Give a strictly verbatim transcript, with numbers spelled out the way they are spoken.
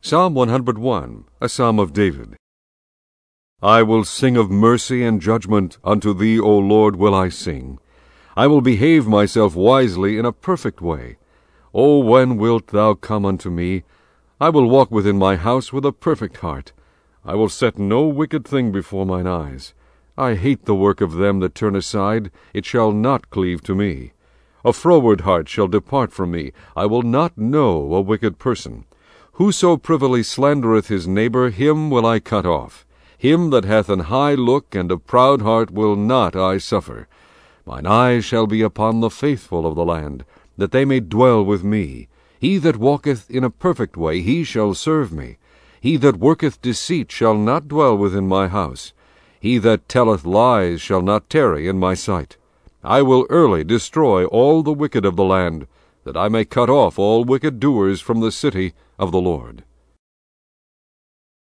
Psalm one hundred one, a psalm of David. I will sing of mercy and judgment, unto thee, O Lord, will I sing. I will behave myself wisely in a perfect way. O when wilt thou come unto me? I will walk within my house with a perfect heart. I will set no wicked thing before mine eyes. I hate the work of them that turn aside, it shall not cleave to me. A froward heart shall depart from me, I will not know a wicked person. Whoso privily slandereth his neighbor, him will I cut off. Him that hath an high look and a proud heart will not I suffer. Mine eyes shall be upon the faithful of the land, that they may dwell with me. He that walketh in a perfect way, he shall serve me. He that worketh deceit shall not dwell within my house. He that telleth lies shall not tarry in my sight. I will early destroy all the wicked of the land, that I may cut off all wicked doers from the city of the Lord.